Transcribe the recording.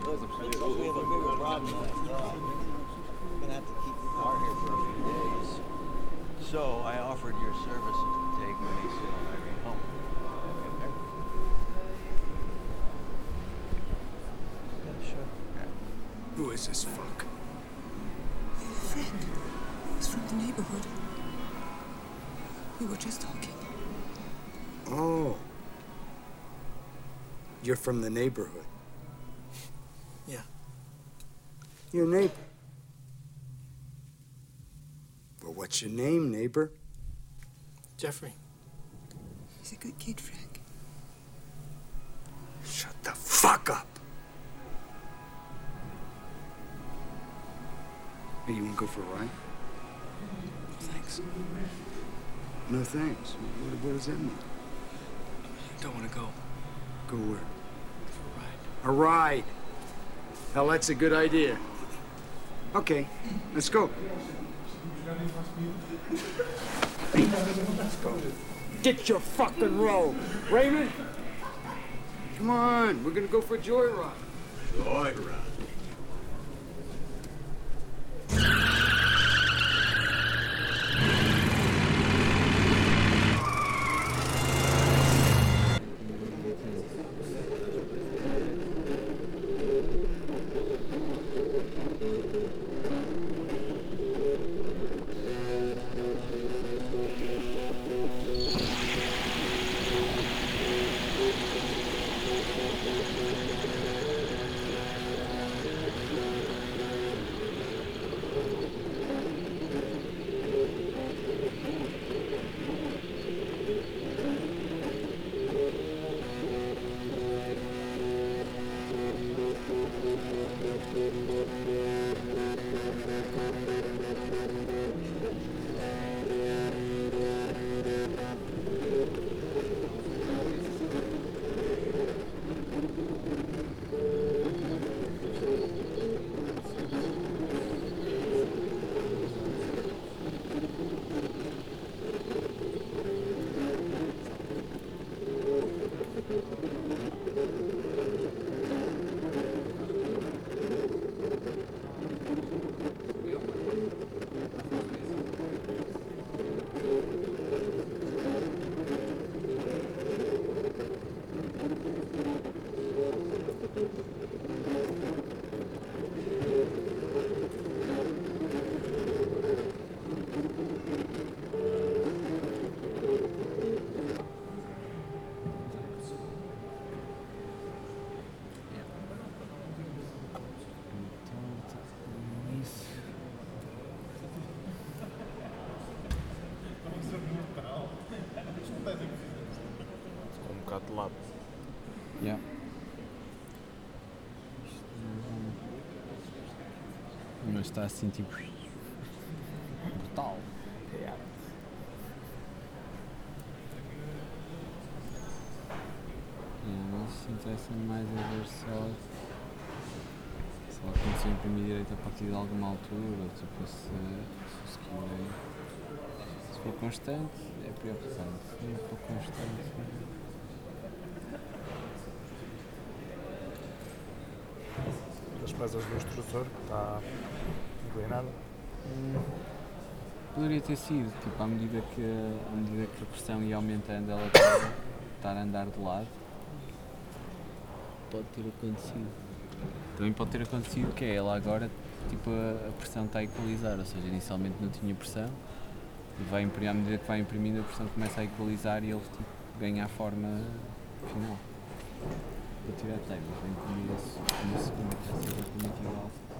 Look, we have a bigger problem than I thought. We're gonna have to keep the car here for a few days. So I offered your services to take Mauricio and Irene home. Yeah, sure. Yeah. Who is this fuck? I have a friend. He's from the neighborhood. We were just talking. Oh. You're from the neighborhood. Yeah. Your neighbor. Well, what's your name, neighbor? Jeffrey. He's a good kid, Frank. Shut the fuck up. Hey, you wanna go for a ride? Thanks. No thanks. What does that mean? I don't want to go. Go where? For a ride. A ride. Hell, that's a good idea. Okay, let's go. Let's go. Get your fucking robe. Raymond? Come on, we're gonna go for a joyride. Joyride. Ficou um bocado de lado. Yeah. Mas está assim tipo brutal. Yeah. Mas interessa-me mais a ver se ela começou a imprimir direito a partir de alguma altura, tipo se for constante é preocupante, se não for constante. As peças do extrusor está inclinado. Poderia ter sido, tipo, à medida que a pressão ia aumentando, ela estar a andar de lado. Pode ter acontecido. Também pode ter acontecido que é ela agora, tipo, a pressão está a equalizar, ou seja, inicialmente não tinha pressão, e vai imprimir, à medida que vai imprimindo a pressão começa a equalizar e ele tipo, ganha a forma final. Vou tirar a teima, vou imprimir esse, uma segunda peça exatamente igual.